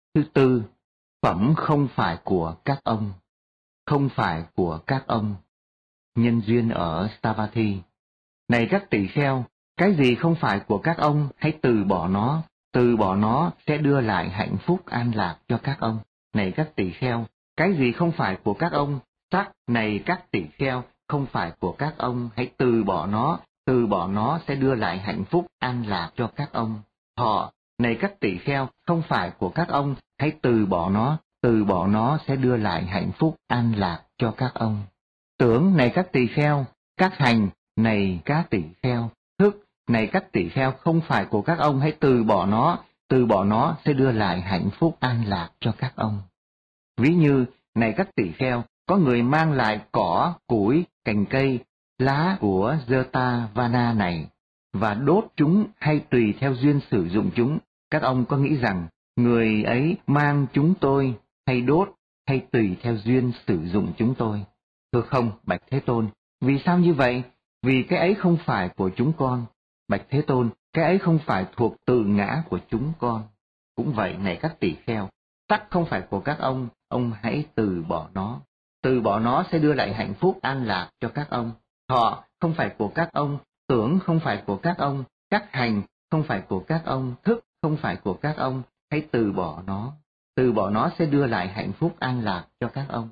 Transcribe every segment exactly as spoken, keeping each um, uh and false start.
Thứ tư, phẩm không phải của các ông. Không phải của các ông. Nhân duyên ở Savatthi. Này các tỳ kheo, cái gì không phải của các ông, hãy từ bỏ nó. Từ bỏ nó sẽ đưa lại hạnh phúc an lạc cho các ông. Này các tỳ kheo, cái gì không phải của các ông, sắc, này các tỳ kheo, không phải của các ông, hãy từ bỏ nó. Từ bỏ nó sẽ đưa lại hạnh phúc an lạc cho các ông. Thọ, này các tỳ kheo, không phải của các ông, hãy từ bỏ nó. Từ bỏ nó sẽ đưa lại hạnh phúc an lạc cho các ông. Tưởng, này các tỳ kheo, các hành, này các tỳ kheo, thức, này các tỳ kheo, không phải của các ông, hãy từ bỏ nó. Từ bỏ nó sẽ đưa lại hạnh phúc an lạc cho các ông. Ví như, này các tỳ kheo, có người mang lại cỏ, củi, cành cây, lá của Jetavana này, và đốt chúng hay tùy theo duyên sử dụng chúng. Các ông có nghĩ rằng, người ấy mang chúng tôi, hay đốt, hay tùy theo duyên sử dụng chúng tôi? Thưa không, bạch Thế Tôn, vì sao như vậy? Vì cái ấy không phải của chúng con. Bạch Thế Tôn, cái ấy không phải thuộc tự ngã của chúng con. Cũng vậy, này các tỳ kheo, sắc không phải của các ông, ông hãy từ bỏ nó. Từ bỏ nó sẽ đưa lại hạnh phúc an lạc cho các ông. Thọ không phải của các ông, tưởng không phải của các ông, các hành không phải của các ông, thức không phải của các ông, hãy từ bỏ nó. Từ bỏ nó sẽ đưa lại hạnh phúc an lạc cho các ông.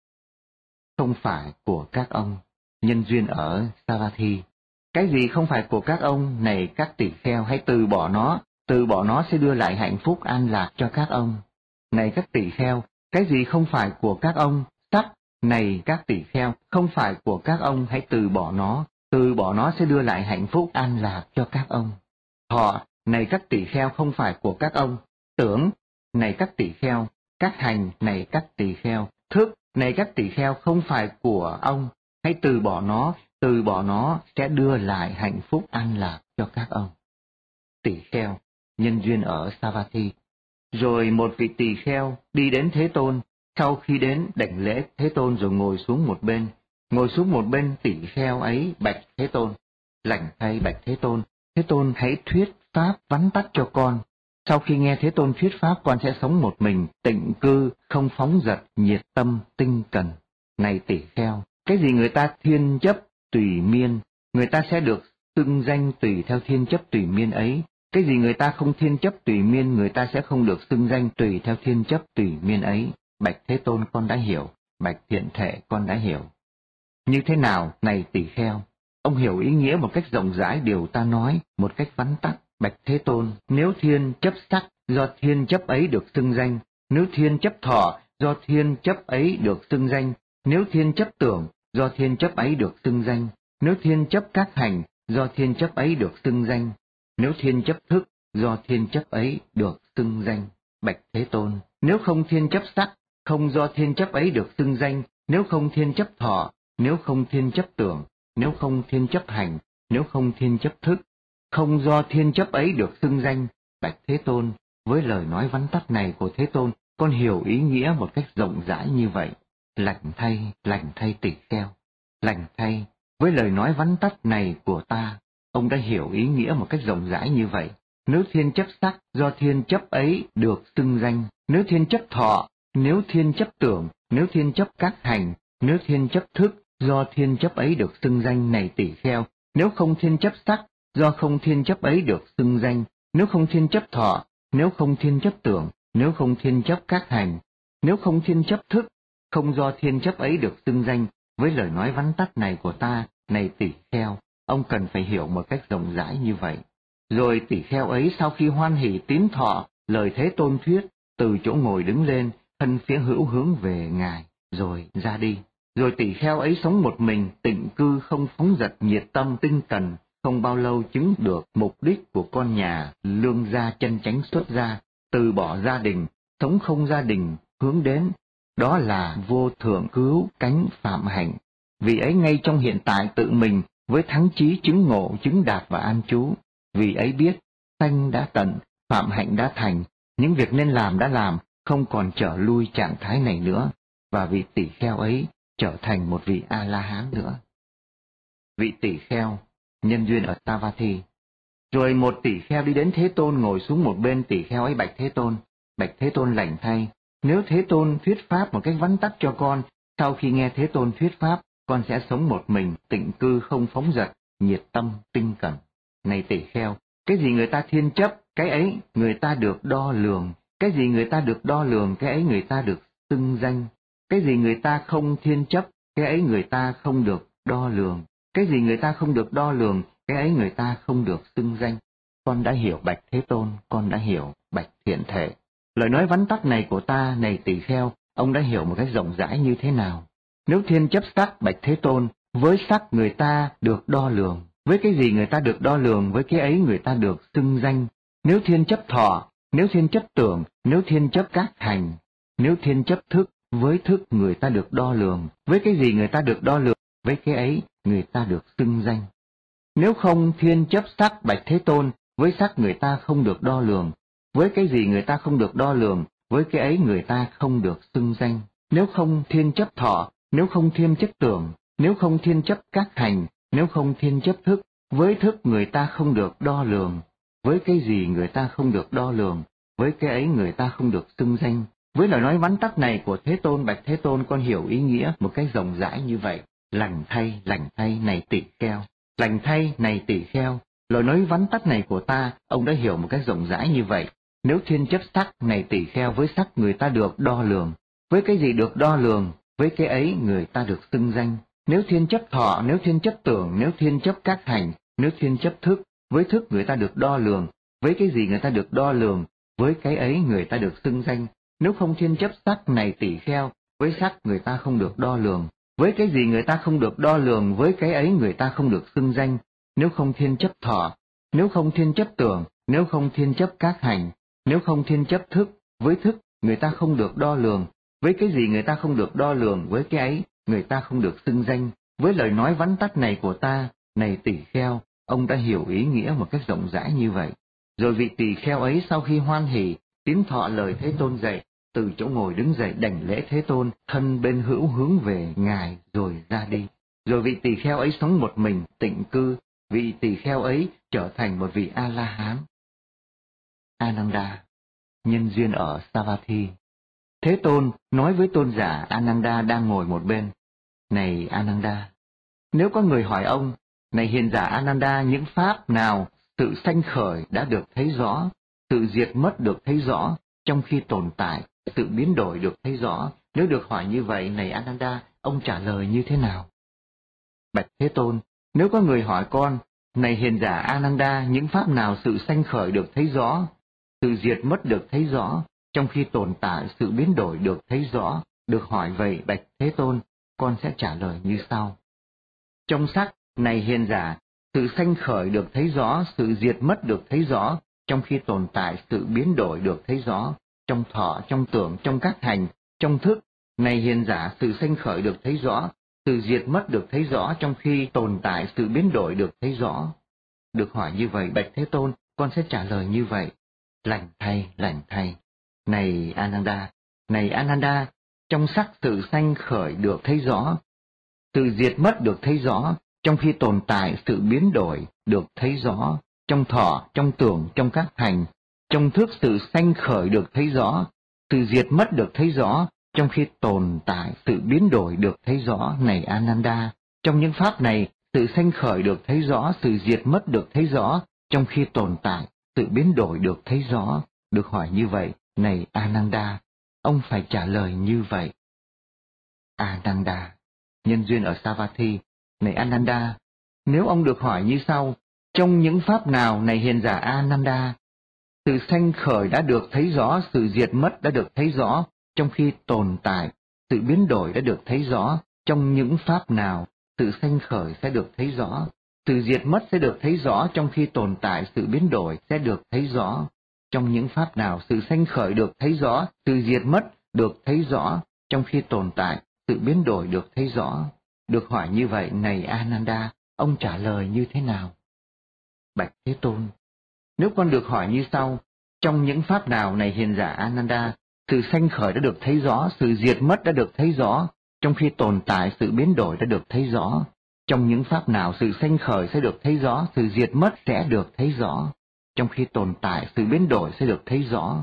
Không phải của các ông. Nhân duyên ở Savatthi. Cái gì không phải của các ông, này các tỳ kheo, hãy từ bỏ nó. Từ bỏ nó sẽ đưa lại hạnh phúc an lạc cho các ông. Này các tỳ kheo, cái gì không phải của các ông, sắc, này các tỳ kheo, không phải của các ông, hãy từ bỏ nó. Từ bỏ nó sẽ đưa lại hạnh phúc an lạc cho các ông. Thọ, này các tỳ kheo, không phải của các ông. Tưởng, này các tỳ kheo, các hành, này các tỳ kheo, thức, này các tỳ kheo, không phải của ông, hãy từ bỏ nó. Từ bỏ nó sẽ đưa lại hạnh phúc an lạc cho các ông. Tỳ kheo, nhân duyên ở Savatthi. Rồi một vị tỳ kheo đi đến Thế Tôn, sau khi đến đảnh lễ Thế Tôn rồi ngồi xuống một bên. Ngồi xuống một bên, tỳ kheo ấy bạch Thế Tôn. Lành thay bạch Thế Tôn, Thế Tôn hãy thuyết pháp vắn tắt cho con. Sau khi nghe Thế Tôn thuyết pháp, con sẽ sống một mình, tịnh cư, không phóng dật, nhiệt tâm, tinh cần. Này tỳ kheo, cái gì người ta thiên chấp tùy miên, người ta sẽ được xưng danh tùy theo thiên chấp tùy miên ấy. Cái gì người ta không thiên chấp tùy miên, người ta sẽ không được xưng danh tùy theo thiên chấp tùy miên ấy. Bạch Thế Tôn, con đã hiểu. Bạch Thiện Thể, con đã hiểu. Như thế nào, này tỳ kheo? Ông hiểu ý nghĩa một cách rộng rãi điều ta nói, một cách vắn tắt. Bạch Thế Tôn, nếu thiên chấp sắc, do thiên chấp ấy được xưng danh. Nếu thiên chấp thọ, do thiên chấp ấy được xưng danh. Nếu thiên chấp tưởng, do thiên chấp ấy được xưng danh. Nếu thiên chấp các hành, do thiên chấp ấy được xưng danh. Nếu thiên chấp thức, do thiên chấp ấy được xưng danh. Bạch Thế Tôn, nếu không thiên chấp sắc, không do thiên chấp ấy được xưng danh. Nếu không thiên chấp thọ, nếu không thiên chấp tưởng, nếu không thiên chấp hành, nếu không thiên chấp thức, không do thiên chấp ấy được xưng danh. Bạch Thế Tôn, với lời nói vắn tắt này của Thế Tôn, con hiểu ý nghĩa một cách rộng rãi như vậy. Lành thay, lành thay tỳ kheo. Lành thay, với lời nói vắn tắt này của ta, ông đã hiểu ý nghĩa một cách rộng rãi như vậy. Nếu thiên chấp sắc, do thiên chấp ấy được xưng danh. Nếu thiên chấp thọ, nếu thiên chấp tưởng, nếu thiên chấp các hành, nếu thiên chấp thức, do thiên chấp ấy được xưng danh. Này tỳ kheo, nếu không thiên chấp sắc, do không thiên chấp ấy được xưng danh. Nếu không thiên chấp thọ, nếu không thiên chấp tưởng, nếu không thiên chấp các hành, nếu không thiên chấp thức, không do thiên chấp ấy được xưng danh. Với lời nói vắn tắt này của ta, này tỳ kheo, ông cần phải hiểu một cách rộng rãi như vậy. Rồi tỳ kheo ấy sau khi hoan hỷ tín thọ lời Thế Tôn thuyết, từ chỗ ngồi đứng lên, thân phía hữu hướng về Ngài, rồi ra đi. Rồi tỳ kheo ấy sống một mình, tịnh cư, không phóng dật, nhiệt tâm, tinh cần, không bao lâu chứng được mục đích của con nhà, lương gia chân chánh xuất gia, từ bỏ gia đình, sống không gia đình, hướng đến. Đó là vô thượng cứu cánh phạm hạnh. Vì ấy ngay trong hiện tại tự mình, với thắng chí chứng ngộ, chứng đạt và an trú. Vì ấy biết, sanh đã tận, phạm hạnh đã thành, những việc nên làm đã làm, không còn trở lui trạng thái này nữa. Và vị tỷ kheo ấy trở thành một vị A-la-hán nữa. Vị tỷ kheo, nhân duyên ở Savatthi. Rồi một tỷ kheo đi đến Thế Tôn, ngồi xuống một bên. Tỷ kheo ấy bạch Thế Tôn, Bạch Thế Tôn lành thay, nếu Thế Tôn thuyết pháp một cách vắn tắt cho con, sau khi nghe Thế Tôn thuyết pháp, con sẽ sống một mình, tịnh cư không phóng dật, nhiệt tâm, tinh cẩn. Này tỷ kheo, cái gì người ta thiên chấp, cái ấy người ta được đo lường, cái gì người ta được đo lường, cái ấy người ta được xưng danh, cái gì người ta không thiên chấp, cái ấy người ta không được đo lường, cái gì người ta không được đo lường, cái ấy người ta không được xưng danh. Con đã hiểu Bạch Thế Tôn, con đã hiểu Bạch Thiện Thể. Lời nói vắn tắt này của ta, này tỷ kheo, ông đã hiểu một cách rộng rãi như thế nào? Nếu thiên chấp sắc, Bạch Thế Tôn, với sắc người ta được đo lường, với cái gì người ta được đo lường, với cái ấy người ta được xưng danh. Nếu thiên chấp thọ, nếu thiên chấp tưởng, nếu thiên chấp các hành, nếu thiên chấp thức, với thức người ta được đo lường, với cái gì người ta được đo lường, với cái ấy người ta được xưng danh. Nếu không thiên chấp sắc, Bạch Thế Tôn, với sắc người ta không được đo lường, với cái gì người ta không được đo lường, với cái ấy người ta không được xưng danh. Nếu không thiên chấp thọ, nếu không thiên chấp tưởng, nếu không thiên chấp các hành, nếu không thiên chấp thức, với thức người ta không được đo lường, với cái gì người ta không được đo lường, với cái ấy người ta không được xưng danh. Với lời nói vắn tắt này của Thế Tôn, Bạch Thế Tôn, con hiểu ý nghĩa một cách rộng rãi như vậy. Lành thay, lành thay, này tỷ kheo, lành thay, này tỷ kheo, lời nói vắn tắt này của ta, ông đã hiểu một cách rộng rãi như vậy. Nếu thiên chấp sắc, này tỷ kheo, với sắc người ta được đo lường, với cái gì được đo lường, với cái ấy người ta được xưng danh. Nếu thiên chấp thọ, nếu thiên chấp tưởng, nếu thiên chấp các hành, nếu thiên chấp thức, với thức người ta được đo lường, với cái gì người ta được đo lường, với cái ấy người ta được xưng danh. Nếu không thiên chấp sắc, này tỷ kheo, với sắc người ta không được đo lường, với cái gì người ta không được đo lường, với cái ấy người ta không được xưng danh. Nếu không thiên chấp thọ, nếu không thiên chấp tưởng, nếu không thiên chấp các hành, nếu không thiên chấp thức, với thức người ta không được đo lường, với cái gì người ta không được đo lường, với cái ấy người ta không được xưng danh. Với lời nói vắn tắt này của ta, này tỷ kheo, ông đã hiểu ý nghĩa một cách rộng rãi như vậy. Rồi vị tỷ kheo ấy sau khi hoan hỉ, tín thọ lời Thế Tôn dạy, từ chỗ ngồi đứng dậy đảnh lễ Thế Tôn, thân bên hữu hướng về Ngài rồi ra đi. Rồi vị tỷ kheo ấy sống một mình, tịnh cư, vị tỷ kheo ấy trở thành một vị A-la-hán. Ananda, nhân duyên ở Savatthi. Thế Tôn nói với tôn giả Ananda đang ngồi một bên, này Ananda, nếu có người hỏi ông, này hiền giả Ananda, những pháp nào sự sanh khởi đã được thấy rõ, sự diệt mất được thấy rõ, trong khi tồn tại, sự biến đổi được thấy rõ, nếu được hỏi như vậy, này Ananda, ông trả lời như thế nào? Bạch Thế Tôn, nếu có người hỏi con, này hiền giả Ananda, những pháp nào sự sanh khởi được thấy rõ, sự diệt mất được thấy rõ, trong khi tồn tại sự biến đổi được thấy rõ, được hỏi vậy Bạch Thế Tôn, con sẽ trả lời như sau. Trong sắc, này hiền giả, sự sanh khởi được thấy rõ, sự diệt mất được thấy rõ, trong khi tồn tại sự biến đổi được thấy rõ, trong thọ, trong tưởng, trong các hành, trong thức, này hiền giả, sự sanh khởi được thấy rõ, sự diệt mất được thấy rõ, trong khi tồn tại sự biến đổi được thấy rõ. Được hỏi như vậy Bạch Thế Tôn, con sẽ trả lời như vậy. Lành thay, lành thay. Này Ananda, này Ananda, trong sắc sự sanh khởi được thấy rõ, sự diệt mất được thấy rõ, trong khi tồn tại sự biến đổi được thấy rõ, trong thọ, trong tưởng, trong các hành, trong thức sự sanh khởi được thấy rõ, sự diệt mất được thấy rõ, trong khi tồn tại sự biến đổi được thấy rõ. Này Ananda, trong những pháp này, sự sanh khởi được thấy rõ, sự diệt mất được thấy rõ, trong khi tồn tại sự biến đổi được thấy rõ. Được hỏi như vậy, này Ananda, ông phải trả lời như vậy. Ananda, nhân duyên ở Savatthi. Này Ananda, nếu ông được hỏi như sau, trong những pháp nào, này hiền giả Ananda, sự sanh khởi đã được thấy rõ, sự diệt mất đã được thấy rõ, trong khi tồn tại, sự biến đổi đã được thấy rõ, trong những pháp nào, sự sanh khởi sẽ được thấy rõ, sự diệt mất sẽ được thấy rõ, trong khi tồn tại, sự biến đổi sẽ được thấy rõ. Trong những pháp nào, sự sanh khởi được thấy rõ, sự diệt mất được thấy rõ, trong khi tồn tại, sự biến đổi được thấy rõ. Được hỏi như vậy, này Ananda, ông trả lời như thế nào? Bạch Thế Tôn, nếu con được hỏi như sau, trong những pháp nào, này hiền giả Ananda, sự sanh khởi đã được thấy rõ, sự diệt mất đã được thấy rõ, trong khi tồn tại, sự biến đổi đã được thấy rõ. Trong những pháp nào, sự sanh khởi sẽ được thấy rõ, sự diệt mất sẽ được thấy rõ, trong khi tồn tại, sự biến đổi sẽ được thấy rõ.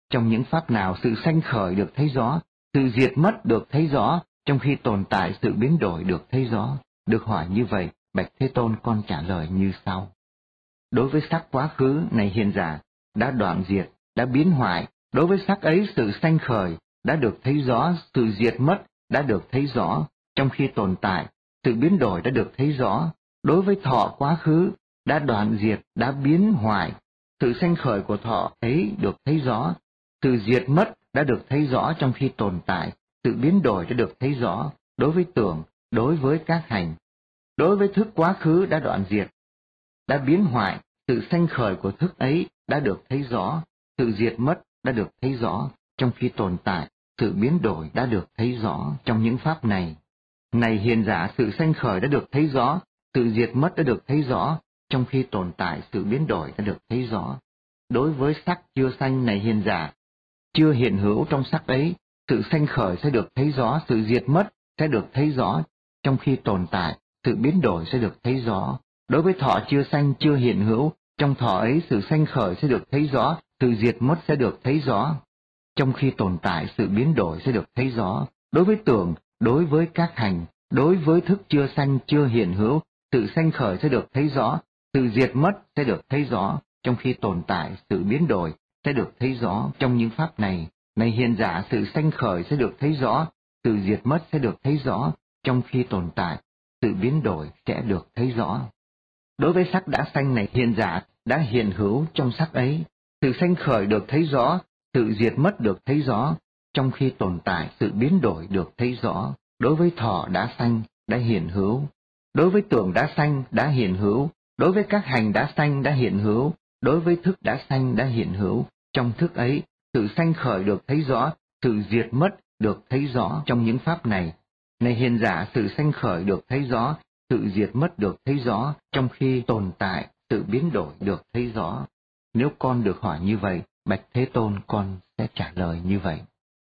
trong những pháp nào sự sanh khởi được thấy rõ, sự diệt mất được thấy rõ, trong khi tồn tại sự biến đổi được thấy rõ? Được hỏi như vậy, bạch Thế Tôn con trả lời như sau. Đối với sắc quá khứ này hiện giả, đã đoạn diệt, đã biến hoại, đối với sắc ấy sự sanh khởi đã được thấy rõ, sự diệt mất đã được thấy rõ, trong khi tồn tại, sự biến đổi đã được thấy rõ. Đối với thọ quá khứ đã đoạn diệt, đã biến hoại, sự sanh khởi của thọ ấy được thấy rõ, sự diệt mất đã được thấy rõ, trong khi tồn tại, sự biến đổi đã được thấy rõ. Đối với tưởng, đối với các hành, đối với thức quá khứ đã đoạn diệt, đã biến hoại, sự sanh khởi của thức ấy đã được thấy rõ, sự diệt mất đã được thấy rõ, trong khi tồn tại, sự biến đổi đã được thấy rõ trong những pháp này. Này hiền giả, sự sanh khởi đã được thấy rõ, sự diệt mất đã được thấy rõ, trong khi tồn tại, sự biến đổi đã được thấy rõ. Đối với sắc chưa sanh này hiền giả, chưa hiện hữu trong sắc ấy, sự sanh khởi sẽ được thấy rõ, sự diệt mất sẽ được thấy rõ, trong khi tồn tại, sự biến đổi sẽ được thấy rõ. Đối với thọ chưa sanh chưa hiện hữu, trong thọ ấy sự sanh khởi sẽ được thấy rõ, sự diệt mất sẽ được thấy rõ, trong khi tồn tại sự biến đổi sẽ được thấy rõ. Đối với tưởng, đối với các hành, đối với thức chưa sanh chưa hiện hữu, sự sanh khởi sẽ được thấy rõ, sự diệt mất sẽ được thấy rõ, trong khi tồn tại sự biến đổi sẽ được thấy rõ trong những pháp này. Này hiền giả, sự sanh khởi sẽ được thấy rõ, sự diệt mất sẽ được thấy rõ, trong khi tồn tại sự biến đổi sẽ được thấy rõ. Đối với sắc đã sanh này hiền giả, đã hiện hữu trong sắc ấy, sự sanh khởi được thấy rõ, sự diệt mất được thấy rõ, trong khi tồn tại sự biến đổi được thấy rõ. Đối với thọ đã sanh, đã hiện hữu, đối với tưởng đã sanh, đã hiện hữu, đối với các hành đã sanh, đã hiện hữu, đối với thức đã sanh, đã hiện hữu, trong thức ấy, sự sanh khởi được thấy rõ, sự diệt mất được thấy rõ trong những pháp này. Này hiền giả, sự sanh khởi được thấy rõ, sự diệt mất được thấy rõ, trong khi tồn tại, sự biến đổi được thấy rõ. Nếu con được hỏi như vậy, bạch Thế Tôn con sẽ trả lời như vậy.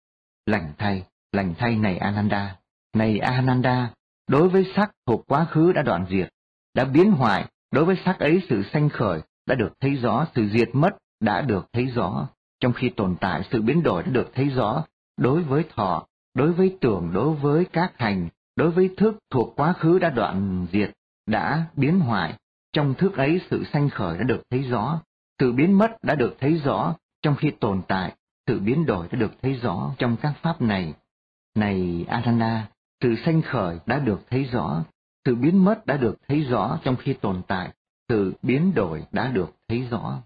Lành thay, lành thay này Ananda, này Ananda, đối với sắc thuộc quá khứ đã đoạn diệt, đã biến hoại, đối với sắc ấy sự sanh khởi đã được thấy rõ, sự diệt mất đã được thấy rõ, trong khi tồn tại sự biến đổi đã được thấy rõ. Đối với thọ, đối với tưởng, đối với các hành, đối với thức thuộc quá khứ đã đoạn diệt, đã biến hoại, trong thức ấy sự sanh khởi đã được thấy rõ, sự biến mất đã được thấy rõ, trong khi tồn tại, sự biến đổi đã được thấy rõ trong các pháp này. Này Ananda, sự sanh khởi đã được thấy rõ, sự biến mất đã được thấy rõ, trong khi tồn tại, sự biến đổi đã được thấy rõ.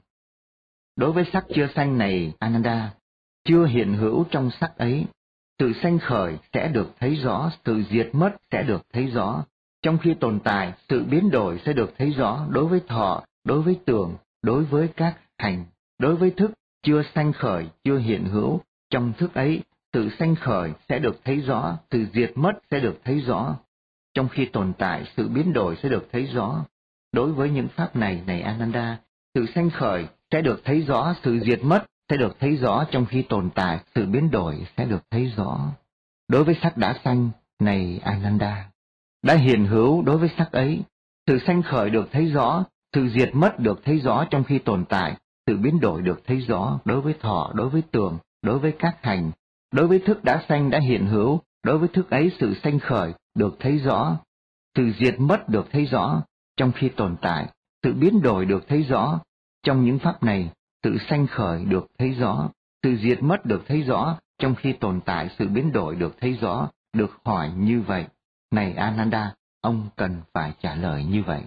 Đối với sắc chưa sanh này Ananda, chưa hiện hữu trong sắc ấy, sự sanh khởi sẽ được thấy rõ, sự diệt mất sẽ được thấy rõ, trong khi tồn tại, sự biến đổi sẽ được thấy rõ. Đối với thọ, đối với tưởng, đối với các hành, đối với thức chưa sanh khởi, chưa hiện hữu, trong thức ấy, sự sanh khởi sẽ được thấy rõ, sự diệt mất sẽ được thấy rõ, trong khi tồn tại, sự biến đổi sẽ được thấy rõ. Đối với những pháp này, này Ananda, sự sanh khởi sẽ được thấy rõ, sự diệt mất sẽ được thấy rõ, trong khi tồn tại, sự biến đổi sẽ được thấy rõ. Đối với sắc đã sanh, này Ananda, đã hiện hữu đối với sắc ấy, sự sanh khởi được thấy rõ, sự diệt mất được thấy rõ, trong khi tồn tại, sự biến đổi được thấy rõ. Đối với thọ, đối với tưởng, đối với các hành, đối với thức đã sanh đã hiện hữu, đối với thức ấy sự sanh khởi được thấy rõ, sự diệt mất được thấy rõ, trong khi tồn tại, sự biến đổi được thấy rõ. Trong những pháp này, sự sanh khởi được thấy rõ, sự diệt mất được thấy rõ, trong khi tồn tại, sự biến đổi được thấy rõ. Được hỏi như vậy, này Ananda, ông cần phải trả lời như vậy.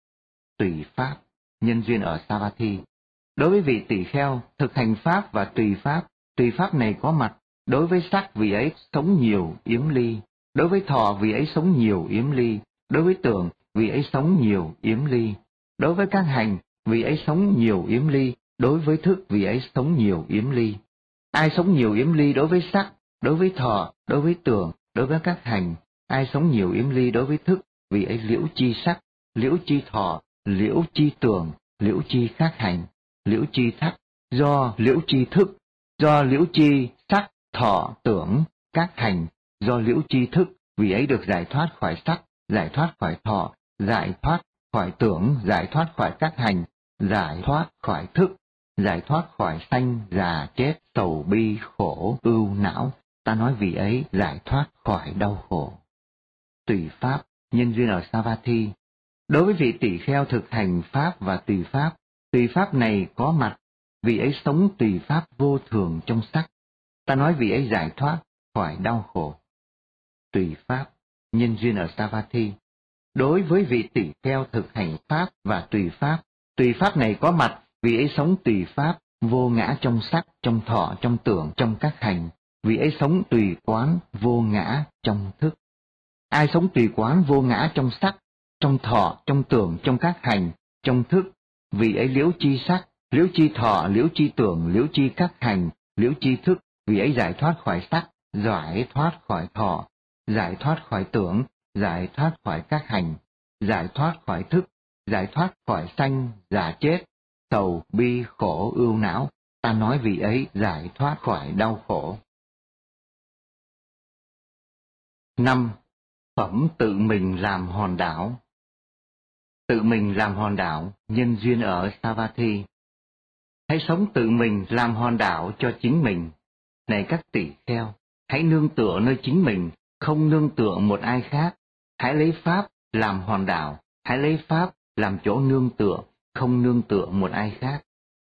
Tùy pháp, nhân duyên ở Savatthi. Đối với vị tỳ kheo, thực hành pháp và tùy pháp, tùy pháp này có mặt. Đối với sắc, vị ấy sống nhiều yếm ly. Đối với thọ, vị ấy sống nhiều yếm ly. Đối với tưởng, vị ấy sống nhiều yếm ly. Đối với các hành, vị ấy sống nhiều yếm ly. Đối với thức, vị ấy sống nhiều yếm ly. Ai sống nhiều yếm ly đối với sắc, đối với thọ, đối với tưởng, đối với các hành, ai sống nhiều yếm ly đối với thức, vị ấy liễu chi sắc, liễu chi thọ, liễu chi tưởng, liễu chi các hành, liễu chi thắc, do liễu chi thức, do liễu chi sắc, thọ, tưởng, các hành, do liễu chi thức, vì ấy được giải thoát khỏi sắc, giải thoát khỏi thọ, giải thoát khỏi tưởng, giải thoát khỏi các hành, giải thoát khỏi thức. giải thoát khỏi sanh, già, chết, sầu bi, khổ, ưu, não. Ta nói vị ấy giải thoát khỏi đau khổ. Tùy pháp, nhân duyên ở Savatthi. Đối với vị tỳ kheo thực hành pháp và tùy pháp, tùy pháp này có mặt, vị ấy sống tùy pháp vô thường trong sắc. Ta nói vị ấy giải thoát khỏi đau khổ. Tùy pháp, nhân duyên ở Savatthi. Đối với vị tỳ kheo thực hành pháp và tùy pháp, tùy pháp này có mặt, vị ấy sống tùy pháp vô ngã trong sắc, trong thọ, trong tưởng, trong các hành. Vị ấy sống tùy quán vô ngã trong thức. Ai sống tùy quán vô ngã trong sắc, trong thọ, trong tưởng, trong các hành, trong thức, vị ấy liễu chi sắc, liễu chi thọ, liễu chi tưởng, liễu chi các hành, liễu chi thức, vị ấy giải thoát khỏi sắc, giải thoát khỏi thọ, giải thoát khỏi tưởng, giải thoát khỏi các hành, giải thoát khỏi thức, giải thoát khỏi sanh, già, chết, sầu, bi, khổ, ưu, não. Ta nói vị ấy giải thoát khỏi đau khổ. Năm. Phẩm tự mình làm hòn đảo. Tự mình làm hòn đảo, nhân duyên ở Savatthi. Hãy sống tự mình làm hòn đảo cho chính mình. Này các tỷ kheo, hãy nương tựa nơi chính mình, không nương tựa một ai khác. Hãy lấy pháp làm hòn đảo, hãy lấy pháp làm chỗ nương tựa, không nương tựa một ai khác.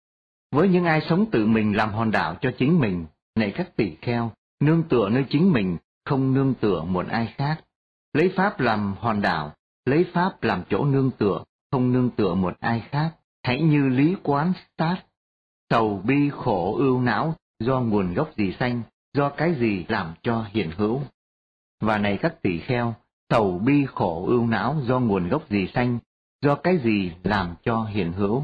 Với những ai sống tự mình làm hòn đảo cho chính mình, này các tỷ kheo, nương tựa nơi chính mình, không nương tựa một ai khác. Lấy pháp làm hòn đảo, lấy pháp làm chỗ nương tựa, không nương tựa một ai khác. Hãy như lý quán sát, sầu bi khổ ưu não, do nguồn gốc gì sanh, do cái gì làm cho hiện hữu. Và này các tỷ kheo, sầu bi khổ ưu não do nguồn gốc gì sanh, do cái gì làm cho hiện hữu.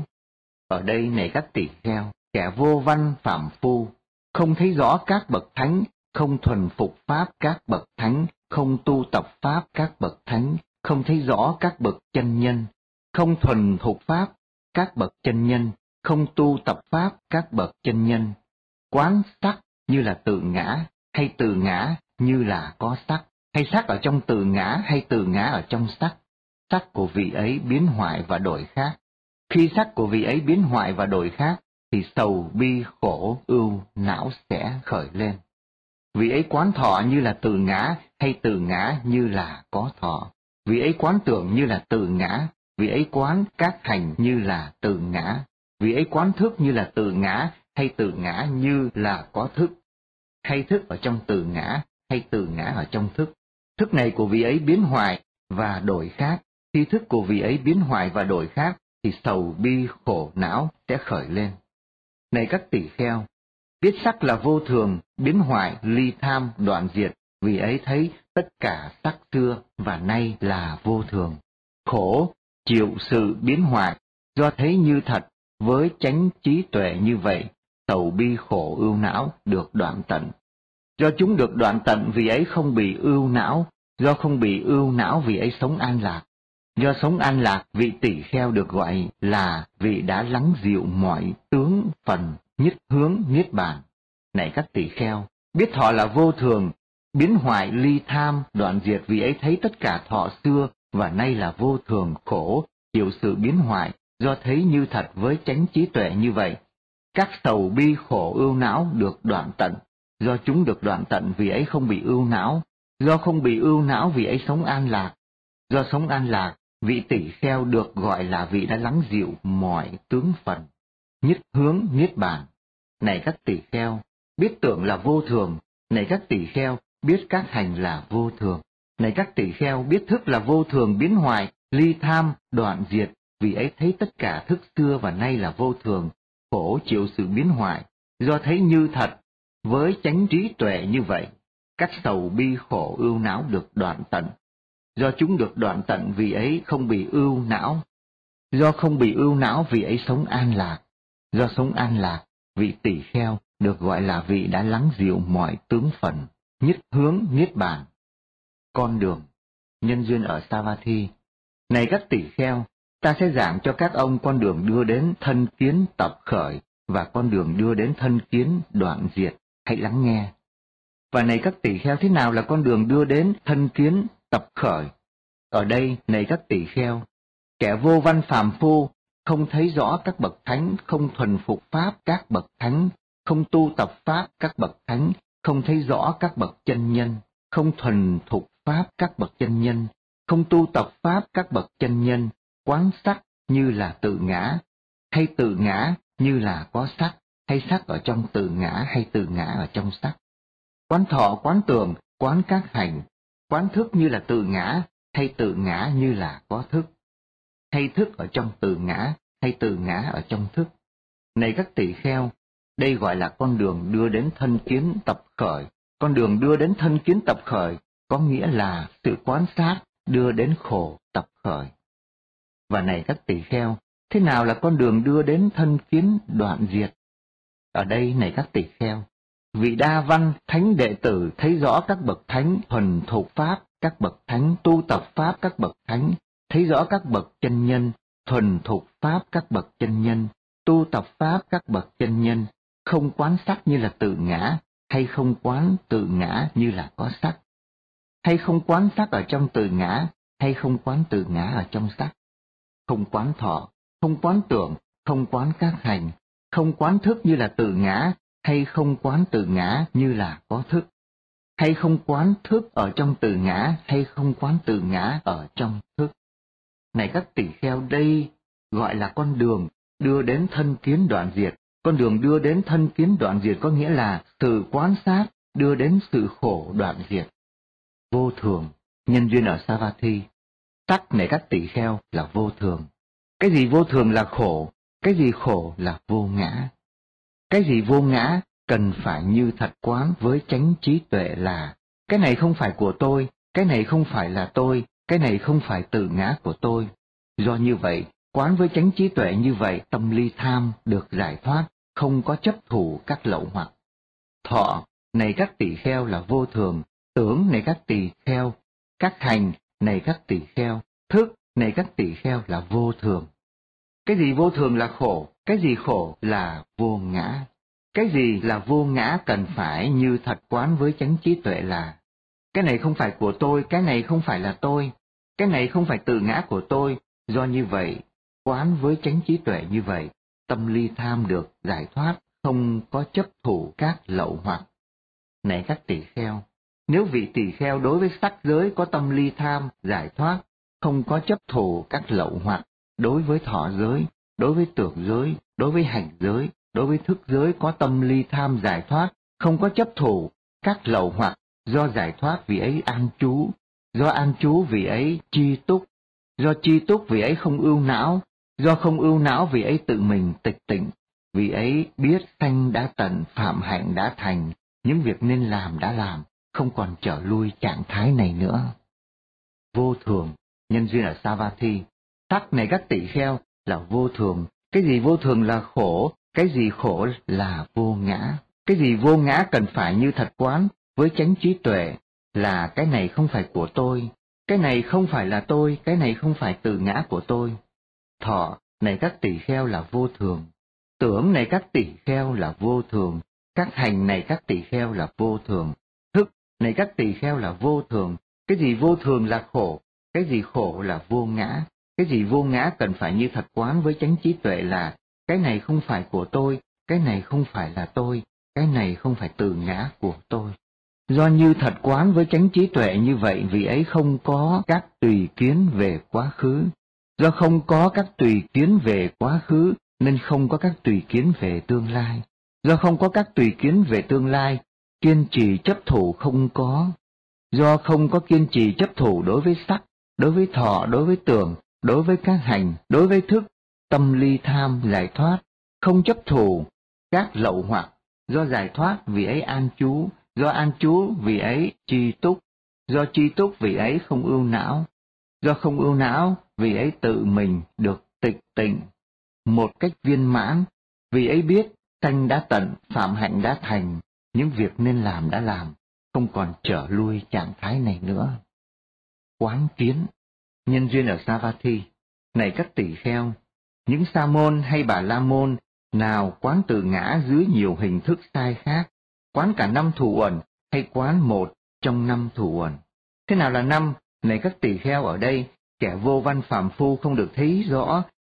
Ở đây này các tỷ kheo, kẻ vô văn phạm phu, không thấy rõ các bậc thánh, không thuần phục pháp các bậc thánh, không tu tập pháp các bậc thánh, không thấy rõ các bậc chân nhân, không thuần thục pháp các bậc chân nhân, không tu tập pháp các bậc chân nhân. Quán sắc như là tự ngã, hay tự ngã như là có sắc, hay sắc ở trong tự ngã hay tự ngã ở trong sắc. Sắc của vị ấy biến hoại và đổi khác. Khi sắc của vị ấy biến hoại và đổi khác, thì sầu bi khổ ưu não sẽ khởi lên. Vị ấy quán thọ như là tự ngã hay tự ngã như là có thọ. Vị ấy quán tưởng như là tự ngã, vị ấy quán các hành như là tự ngã. Vị ấy quán thức như là tự ngã hay tự ngã như là có thức. Hay thức ở trong tự ngã hay tự ngã ở trong thức. Thức này của vị ấy biến hoại và đổi khác. Khi thức của vị ấy biến hoại và đổi khác, thì sầu bi khổ não sẽ khởi lên. Này các tỷ kheo, biết sắc là vô thường, biến hoại, ly tham, đoạn diệt, vì ấy thấy tất cả sắc xưa và nay là vô thường. Khổ, chịu sự biến hoại, do thấy như thật, với chánh trí tuệ như vậy, sầu bi khổ ưu não được đoạn tận. Do chúng được đoạn tận vì ấy không bị ưu não, do không bị ưu não vì ấy sống an lạc. Do sống an lạc, vị tỷ kheo được gọi là vị đã lắng dịu mọi tướng phần, nhất hướng niết bàn. Này các tỷ kheo, biết thọ là vô thường, biến hoại ly tham, đoạn diệt vì ấy thấy tất cả thọ xưa và nay là vô thường, khổ, chịu sự biến hoại, do thấy như thật với chánh trí tuệ như vậy. Các sầu bi khổ ưu não được đoạn tận, do chúng được đoạn tận vì ấy không bị ưu não, do không bị ưu não vì ấy sống an lạc. Do sống an lạc, vị tỷ kheo được gọi là vị đã lắng dịu mọi tướng phần, nhất hướng niết bàn. Này các tỷ kheo, biết tưởng là vô thường. Này các tỷ kheo, biết các hành là vô thường. Này các tỷ kheo, biết thức là vô thường biến hoại, ly tham, đoạn diệt, vì ấy thấy tất cả thức xưa và nay là vô thường, khổ chịu sự biến hoại, do thấy như thật, với chánh trí tuệ như vậy, các sầu bi khổ ưu não được đoạn tận. Do chúng được đoạn tận vì ấy không bị ưu não, do không bị ưu não vì ấy sống an lạc. Do sống an lạc, vị tỷ kheo được gọi là vị đã lắng dịu mọi tướng phần, nhất hướng niết bàn. Con đường, nhân duyên ở Savatthi. Này các tỷ kheo, ta sẽ giảng cho các ông con đường đưa đến thân kiến tập khởi và con đường đưa đến thân kiến đoạn diệt. Hãy lắng nghe. Và này các tỷ kheo, thế nào là con đường đưa đến thân kiến tập khởi? Ở đây, này các tỷ kheo, kẻ vô văn phàm phu không thấy rõ các bậc thánh, không thuần phục pháp các bậc thánh, không tu tập pháp các bậc thánh, không thấy rõ các bậc chân nhân, không thuần thục pháp các bậc chân nhân, không tu tập pháp các bậc chân nhân, quán sắc như là tự ngã, hay tự ngã như là có sắc, hay sắc ở trong tự ngã, hay tự ngã ở trong sắc. Quán thọ, quán tưởng, quán các hành, quán thức như là tự ngã, hay tự ngã như là có thức, hay thức ở trong tự ngã, hay tự ngã ở trong thức. Này các tỳ kheo, đây gọi là con đường đưa đến thân kiến tập khởi. Con đường đưa đến thân kiến tập khởi có nghĩa là sự quan sát đưa đến khổ tập khởi. Và này các tỳ kheo, thế nào là con đường đưa đến thân kiến đoạn diệt? Ở đây này các tỳ kheo, vị đa văn thánh đệ tử thấy rõ các bậc thánh thuần thục pháp, các bậc thánh tu tập pháp các bậc thánh, thấy rõ các bậc chân nhân thuần thục pháp các bậc chân nhân, tu tập pháp các bậc chân nhân, không quán sắc như là tự ngã, hay không quán tự ngã như là có sắc, hay không quán sắc ở trong tự ngã, hay không quán tự ngã ở trong sắc, không quán thọ, không quán tưởng, không quán các hành, không quán thức như là tự ngã, hay không quán tự ngã như là có thức, hay không quán thức ở trong tự ngã, hay không quán tự ngã ở trong thức. Này các tỳ kheo, đây gọi là con đường đưa đến thân kiến đoạn diệt. Con đường đưa đến thân kiến đoạn diệt có nghĩa là từ quan sát đưa đến sự khổ đoạn diệt. Vô thường, nhân duyên ở Savatthi. Sắc này các tỳ kheo là vô thường. Cái gì vô thường là khổ, cái gì khổ là vô ngã. Cái gì vô ngã cần phải như thật quán với chánh trí tuệ là cái này không phải của tôi, cái này không phải là tôi, cái này không phải tự ngã của tôi. Do như vậy, quán với chánh trí tuệ như vậy, tâm ly tham được giải thoát, không có chấp thủ các lậu hoặc. Thọ này các tỳ kheo là vô thường, tưởng này các tỳ kheo, các hành này các tỳ kheo, thức này các tỳ kheo là vô thường. Cái gì vô thường là khổ, cái gì khổ là vô ngã. Cái gì là vô ngã cần phải như thật quán với chánh trí tuệ là cái này không phải của tôi, cái này không phải là tôi, cái này không phải tự ngã của tôi. Do như vậy, quán với chánh trí tuệ như vậy, tâm ly tham được giải thoát, không có chấp thủ các lậu hoặc. Này các tỳ kheo, nếu vị tỳ kheo đối với sắc giới có tâm ly tham giải thoát, không có chấp thủ các lậu hoặc, đối với thọ giới, đối với tưởng giới, đối với hành giới, đối với thức giới có tâm ly tham giải thoát, không có chấp thủ các lậu hoặc, do giải thoát vì ấy an trú, do an trú vì ấy chi túc, do chi túc vì ấy không ưu não, do không ưu não vì ấy tự mình tịch tịnh, vì ấy biết sanh đã tận, phạm hạnh đã thành, những việc nên làm đã làm, không còn trở lui trạng thái này nữa. Vô thường, nhân duyên ở Savatthi. Sắc này các tỳ kheo là vô thường. Cái gì vô thường là khổ, cái gì khổ là vô ngã. Cái gì vô ngã cần phải như thật quán với chánh trí tuệ là cái này không phải của tôi, cái này không phải là tôi, cái này không phải tự ngã của tôi. Thọ này các tỳ kheo là vô thường. Tưởng này các tỳ kheo là vô thường. Các hành này các tỳ kheo là vô thường. Thức này các tỳ kheo là vô thường. Cái gì vô thường là khổ, cái gì khổ là vô ngã. Cái gì vô ngã cần phải như thật quán với chánh trí tuệ là cái này không phải của tôi, cái này không phải là tôi, cái này không phải tự ngã của tôi. Do như thật quán với chánh trí tuệ như vậy, vì ấy không có các tùy kiến về quá khứ. Do không có các tùy kiến về quá khứ, nên không có các tùy kiến về tương lai. Do không có các tùy kiến về tương lai, kiên trì chấp thủ không có. Do không có kiên trì chấp thủ đối với sắc, đối với thọ, đối với tưởng, đối với các hành, đối với thức, tâm ly tham giải thoát, không chấp thủ các lậu hoặc. Do giải thoát vì ấy an trú, do an trú vì ấy tri túc, do tri túc vì ấy không ưu não, do không ưu não vì ấy tự mình được tịch tịnh một cách viên mãn, vì ấy biết sanh đã tận, phạm hạnh đã thành, những việc nên làm đã làm, không còn trở lui trạng thái này nữa. Quán kiến, nhân duyên ở Savatthi. Này các tỳ kheo, những sa môn hay bà la môn nào quán tự ngã dưới nhiều hình thức sai khác, quán cả năm thủ uẩn hay quán một trong năm thủ uẩn. Thế nào là năm? Này các tỳ kheo, ở đây kẻ vô văn phàm phu không được thấy rõ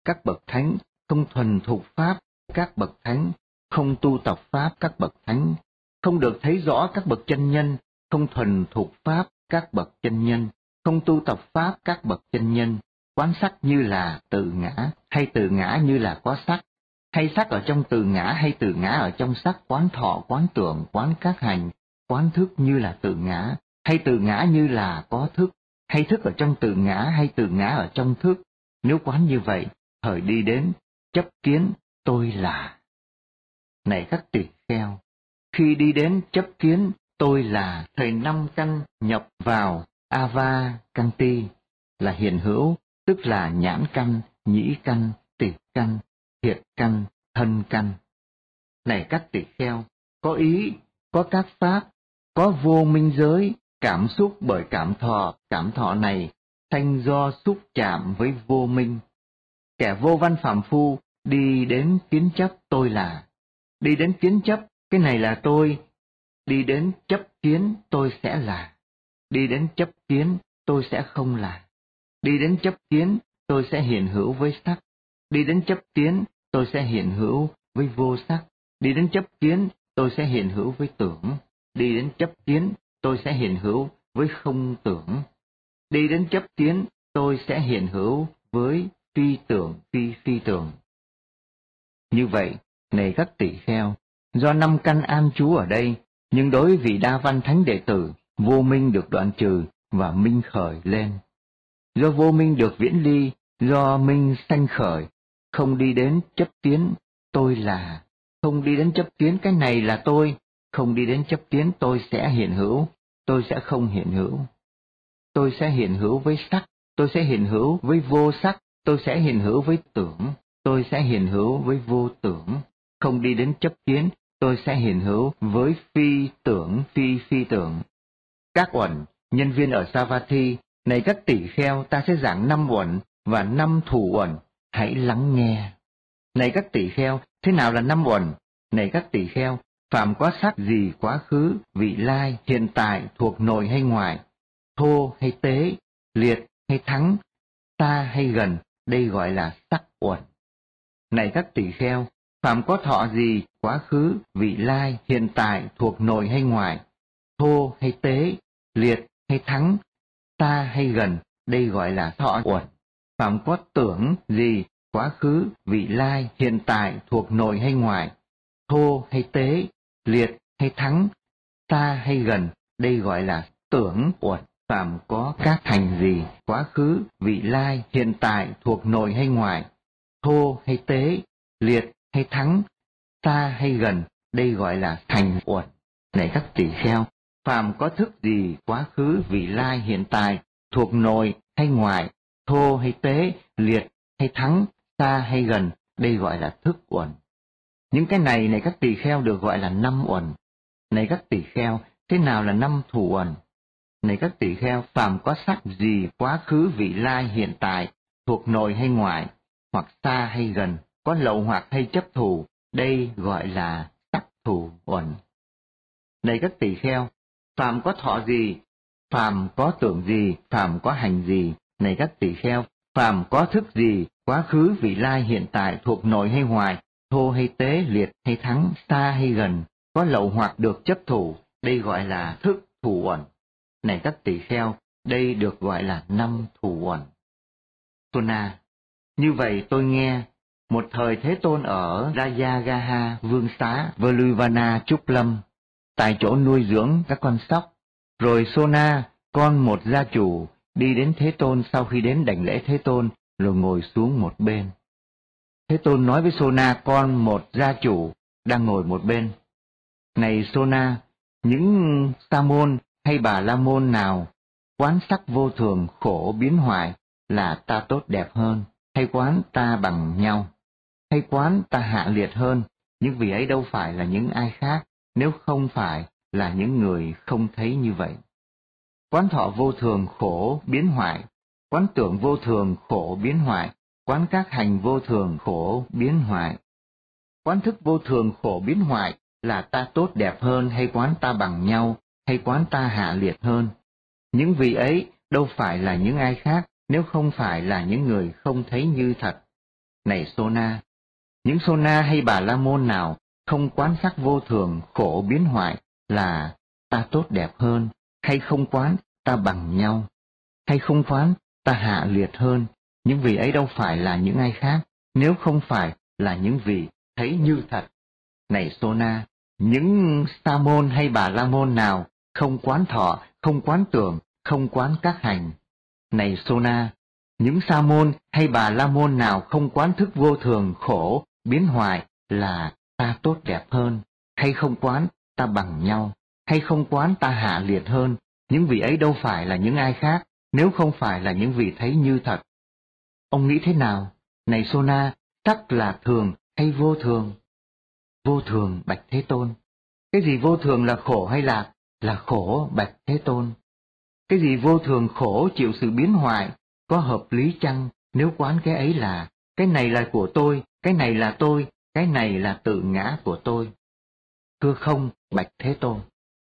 các bậc thánh, không thuần thục pháp các bậc thánh, không tu tập pháp các bậc thánh, không được thấy rõ các bậc chân nhân, không thuần thục pháp các bậc chân nhân, không tu tập pháp các bậc chân nhân, quán sắc như là tự ngã, hay tự ngã như là có sắc, hay sắc ở trong tự ngã, hay tự ngã ở trong sắc, quán thọ, quán tưởng, quán các hành, quán thức như là tự ngã, hay tự ngã như là có thức, hay thức ở trong tự ngã, hay tự ngã ở trong thức. Nếu quán như vậy, thời đi đến chấp kiến tôi là. Này các tỳ kheo, khi đi đến chấp kiến tôi là, thời năm căn nhập vào ava kanti là hiện hữu, tức là nhãn căn, nhĩ căn, tỷ căn, thiệt căn, thân căn. Này các tỳ kheo, có ý, có các pháp, có vô minh giới, cảm xúc bởi cảm thọ, cảm thọ này sanh do xúc chạm với vô minh. Kẻ vô văn phàm phu đi đến kiến chấp tôi là, đi đến kiến chấp cái này là tôi, đi đến chấp kiến tôi sẽ là, đi đến chấp kiến tôi sẽ không là, đi đến chấp kiến tôi sẽ hiện hữu với sắc, đi đến chấp kiến tôi sẽ hiện hữu với vô sắc, đi đến chấp kiến tôi sẽ hiện hữu với tưởng, đi đến chấp kiến tôi sẽ hiện hữu với không tưởng, đi đến chấp kiến tôi sẽ hiện hữu với phi tưởng phi phi tưởng. Như vậy, này các tỷ kheo, do năm căn an trú ở đây, nhưng đối với vị đa văn thánh đệ tử, vô minh được đoạn trừ và minh khởi lên. Do vô minh được viễn ly, do minh sanh khởi, không đi đến chấp kiến tôi là, không đi đến chấp kiến cái này là tôi, không đi đến chấp kiến tôi sẽ hiện hữu, tôi sẽ không hiện hữu. Tôi sẽ hiện hữu với sắc, tôi sẽ hiện hữu với vô sắc, tôi sẽ hiện hữu với tưởng, tôi sẽ hiện hữu với vô tưởng. Không đi đến chấp kiến, tôi sẽ hiện hữu với phi tưởng phi phi tưởng. Các uẩn, nhân viên ở Savatthi, này các tỷ kheo, ta sẽ giảng năm uẩn và năm thủ uẩn, hãy lắng nghe. Này các tỷ kheo, thế nào là năm uẩn? Này các tỷ kheo, phàm có sắc gì quá khứ, vị lai, hiện tại, thuộc nội hay ngoài, thô hay tế, liệt hay thắng, xa hay gần, đây gọi là sắc uẩn. Này các tỷ kheo, phàm có thọ gì, quá khứ, vị lai, hiện tại, thuộc nội hay ngoài, thô hay tế, liệt hay thắng, xa hay gần, đây gọi là thọ uẩn. Phàm có tưởng gì, quá khứ, vị lai, hiện tại, thuộc nội hay ngoài, thô hay tế, liệt hay thắng, xa hay gần, đây gọi là tưởng uẩn. Phàm có các hành gì, quá khứ, vị lai, hiện tại, thuộc nội hay ngoài, thô hay tế, liệt hay thắng, xa hay gần, đây gọi là thành uẩn. Này các tỷ kheo, phàm có thức gì, quá khứ, vị lai, hiện tại, thuộc nội hay ngoài, thô hay tế, liệt hay thắng, xa hay gần, đây gọi là thức uẩn. Những cái này, này các tỷ kheo, được gọi là năm uẩn. Này các tỷ kheo, thế nào là năm thủ uẩn? Này các tỷ kheo, phàm có sắc gì, quá khứ, vị lai, hiện tại, thuộc nội hay ngoài, hoặc xa hay gần, có lậu hoặc hay chấp thủ, đây gọi là sắc thủ uẩn. Này các tỷ kheo, phàm có thọ gì, phàm có tưởng gì, phàm có hành gì, này các tỷ kheo, phàm có thức gì, quá khứ, vị lai, hiện tại, thuộc nội hay ngoài, thô hay tế, liệt hay thắng, xa hay gần, có lậu hoặc được chấp thủ, đây gọi là thức thủ uẩn. Này các tỷ kheo, đây được gọi là năm thủ uẩn. Sona, như vậy tôi nghe, một thời Thế Tôn ở Rajagaha Vương Xá Veluvana Trúc Lâm, tại chỗ nuôi dưỡng các con sóc, rồi Sona, con một gia chủ, đi đến Thế Tôn sau khi đến đảnh lễ Thế Tôn, rồi ngồi xuống một bên. Thế Tôn nói với Sona, con một gia chủ, đang ngồi một bên. Này Sona, những sa môn hay bà la môn nào quán sắc vô thường khổ biến hoại là ta tốt đẹp hơn, hay quán ta bằng nhau, hay quán ta hạ liệt hơn, những vị ấy đâu phải là những ai khác, nếu không phải là những người không thấy như vậy. Quán thọ vô thường khổ biến hoại, quán tưởng vô thường khổ biến hoại, quán các hành vô thường khổ biến hoại. Quán thức vô thường khổ biến hoại là ta tốt đẹp hơn, hay quán ta bằng nhau, hay quán ta hạ liệt hơn. Những vị ấy đâu phải là những ai khác, nếu không phải là những người không thấy như thật. Này Sona, những Sona hay Bà La Môn nào không quán sắc vô thường, khổ biến hoại là ta tốt đẹp hơn, hay không quán ta bằng nhau, hay không quán ta hạ liệt hơn, những vị ấy đâu phải là những ai khác, nếu không phải là những vị thấy như thật. Này Sona, những Sa môn hay Bà La Môn nào không quán thọ, không quán tưởng, không quán các hành. Này Sona, những Sa môn hay Bà La Môn nào không quán thức vô thường, khổ, biến hoại là ta tốt đẹp hơn, hay không quán ta bằng nhau, hay không quán ta hạ liệt hơn, những vị ấy đâu phải là những ai khác, nếu không phải là những vị thấy như thật. Ông nghĩ thế nào? Này Sona, sắc là thường hay vô thường? Vô thường, bạch Thế Tôn. Cái gì vô thường là khổ hay lạc? Là khổ, bạch Thế Tôn. Cái gì vô thường khổ chịu sự biến hoại, có hợp lý chăng nếu quán cái ấy là cái này là của tôi, cái này là tôi, cái này là tự ngã của tôi? Thưa không, bạch Thế Tôn.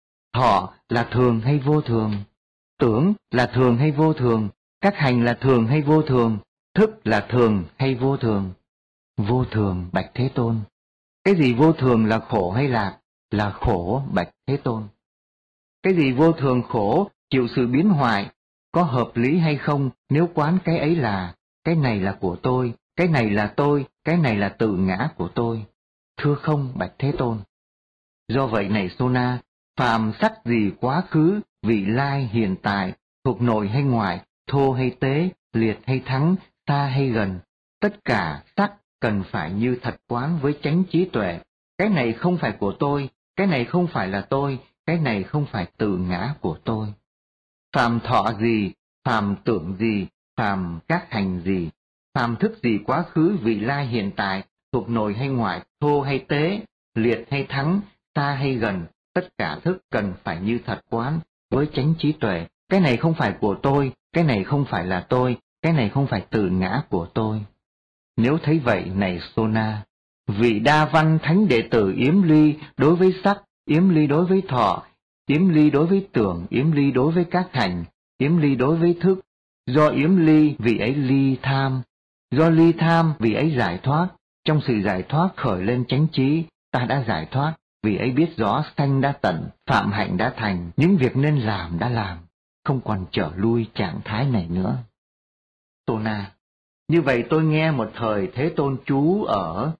Thọ là thường hay vô thường? Tưởng là thường hay vô thường? Các hành là thường hay vô thường? Thức là thường hay vô thường? Vô thường, bạch Thế Tôn. Cái gì vô thường là khổ hay lạc? Là khổ, bạch Thế Tôn. Cái gì vô thường khổ chịu sự biến hoại, có hợp lý hay không nếu quán cái ấy là cái này là của tôi, cái này là tôi, cái này là tự ngã của tôi? Thưa không, bạch Thế Tôn. Do vậy này Sona, phàm sắc gì quá khứ, vị lai, hiện tại, thuộc nội hay ngoại, thô hay tế, liệt hay thắng, xa hay gần, tất cả sắc cần phải như thật quán với chánh trí tuệ. Cái này không phải của tôi, cái này không phải là tôi, cái này không phải tự ngã của tôi. Phàm thọ gì, phàm tưởng gì, phàm các hành gì, phàm thức gì quá khứ, vị lai, hiện tại, thuộc nội hay ngoại, thô hay tế, liệt hay thắng, xa hay gần, tất cả thức cần phải như thật quán với chánh trí tuệ. Cái này không phải của tôi, cái này không phải là tôi, cái này không phải tự ngã của tôi. Nếu thấy vậy này Sona, vị đa văn thánh đệ tử yếm ly đối với sắc, yếm ly đối với thọ, yếm ly đối với tưởng, yếm ly đối với các hành, yếm ly đối với thức. Do yếm ly vị ấy ly tham, do ly tham vị ấy giải thoát. Trong sự giải thoát khởi lên chánh trí, ta đã giải thoát, vì ấy biết rõ sanh đã tận, phạm hạnh đã thành, những việc nên làm đã làm, không còn trở lui trạng thái này nữa. Sona, như vậy tôi nghe một thời Thế Tôn trú ở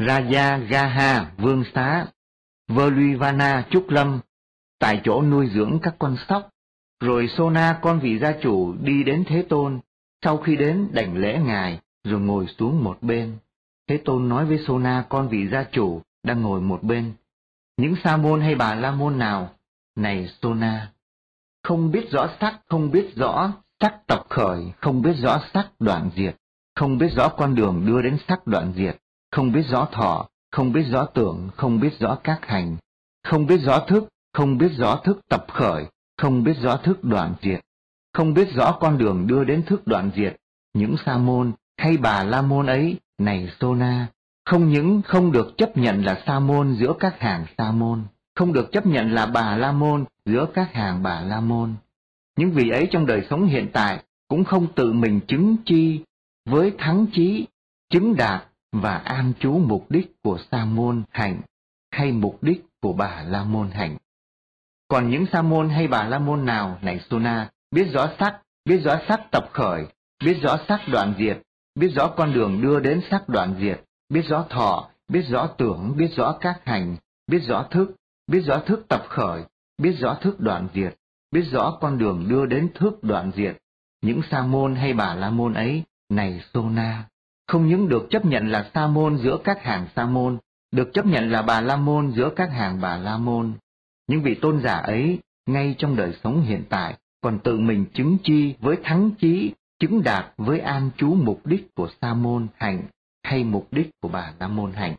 Rajagaha Vương Xá, Völuvana Trúc Lâm, tại chỗ nuôi dưỡng các con sóc. Rồi Sona con vị gia chủ đi đến Thế Tôn, sau khi đến đảnh lễ ngài, rồi ngồi xuống một bên. Thế Tôn nói với Sona con vị gia chủ đang ngồi một bên, những Sa môn hay Bà La Môn nào, này Sona, không biết rõ sắc, không biết rõ sắc tập khởi, không biết rõ sắc đoạn diệt, không biết rõ con đường đưa đến sắc đoạn diệt, không biết rõ thọ, không biết rõ tưởng, không biết rõ các hành, không biết rõ thức, không biết rõ thức tập khởi, không biết rõ thức đoạn diệt, không biết rõ con đường đưa đến thức đoạn diệt, những Sa môn hay Bà La Môn ấy, này Sona, không những không được chấp nhận là Sa môn giữa các hàng Sa môn, không được chấp nhận là Bà La Môn giữa các hàng Bà La Môn. Những vị ấy trong đời sống hiện tại cũng không tự mình chứng chi với thắng chí, chứng đạt và an trú mục đích của Sa môn hạnh hay mục đích của Bà La Môn hạnh. Còn những Sa môn hay Bà La Môn nào, này Sona, biết rõ sắc, biết rõ sắc tập khởi, biết rõ sắc đoạn diệt, biết rõ con đường đưa đến sắc đoạn diệt, biết rõ thọ, biết rõ tưởng, biết rõ các hành, biết rõ thức, biết rõ thức tập khởi, biết rõ thức đoạn diệt, biết rõ con đường đưa đến thức đoạn diệt, những Sa môn hay Bà La Môn ấy, này Sona, không những được chấp nhận là Sa môn giữa các hàng Sa môn, được chấp nhận là Bà La Môn giữa các hàng Bà La Môn. Những vị tôn giả ấy, ngay trong đời sống hiện tại, còn tự mình chứng chi với thắng chí, chứng đạt với an trú mục đích của Sa môn hạnh hay mục đích của Bà La Môn hạnh.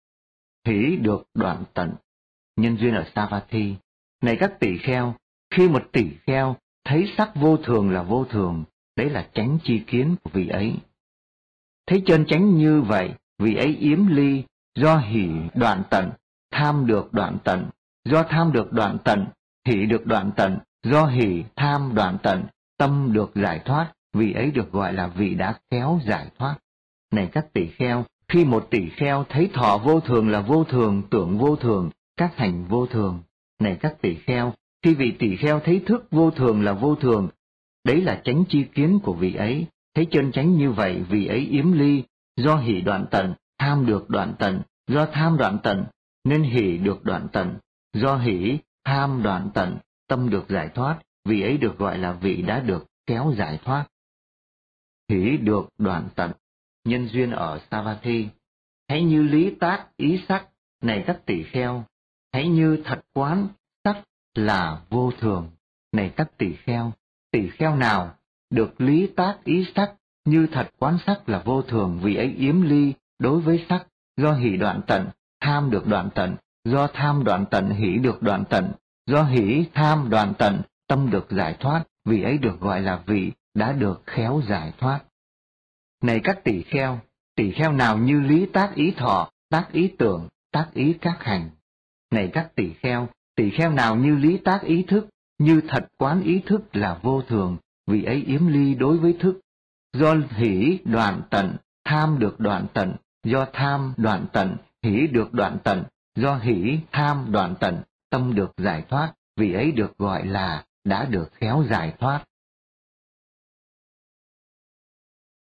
Hỷ được đoạn tận, nhân duyên ở Savatthi. Này các tỷ kheo, khi một tỷ kheo thấy sắc vô thường là vô thường, đấy là chánh chi kiến của vị ấy. Thấy chân chánh như vậy, vị ấy yếm ly, do hỷ đoạn tận, tham được đoạn tận, do tham được đoạn tận, hỷ được đoạn tận, do hỷ tham đoạn tận, tâm được giải thoát, vị ấy được gọi là vị đã khéo giải thoát. Này các tỳ kheo, khi một tỳ kheo thấy thọ vô thường là vô thường, tưởng vô thường, các hành vô thường. Này các tỳ kheo, khi vị tỳ kheo thấy thức vô thường là vô thường, đấy là chánh chi kiến của vị ấy. Thấy chân chánh như vậy, vị ấy yếm ly, do hỷ đoạn tận, tham được đoạn tận, do tham đoạn tận, nên hỷ được đoạn tận, do hỷ, tham đoạn tận, tâm được giải thoát, vị ấy được gọi là vị đã được kéo giải thoát. Hỷ được đoạn tận, nhân duyên ở Savatthi. Hãy như lý tác ý sắc, này các tỳ kheo, hãy như thật quán sắc là vô thường. Này các tỳ kheo, tỳ kheo nào được lý tác ý sắc, như thật quán sắc là vô thường, vì ấy yếm ly đối với sắc, do hỷ đoạn tận, tham được đoạn tận, do tham đoạn tận hỷ được đoạn tận, do hỷ tham đoạn tận, tâm được giải thoát, vì ấy được gọi là vị đã được khéo giải thoát. Này các tỳ kheo, tỳ kheo nào như lý tác ý thọ, tác ý tưởng, tác ý các hành. Này các tỳ kheo, tỳ kheo nào như lý tác ý thức, như thật quán ý thức là vô thường, vì ấy yếm ly đối với thức. Do hỷ đoạn tận, tham được đoạn tận, do tham đoạn tận, hỷ được đoạn tận, do hỷ tham đoạn tận, tâm được giải thoát, vì ấy được gọi là đã được khéo giải thoát.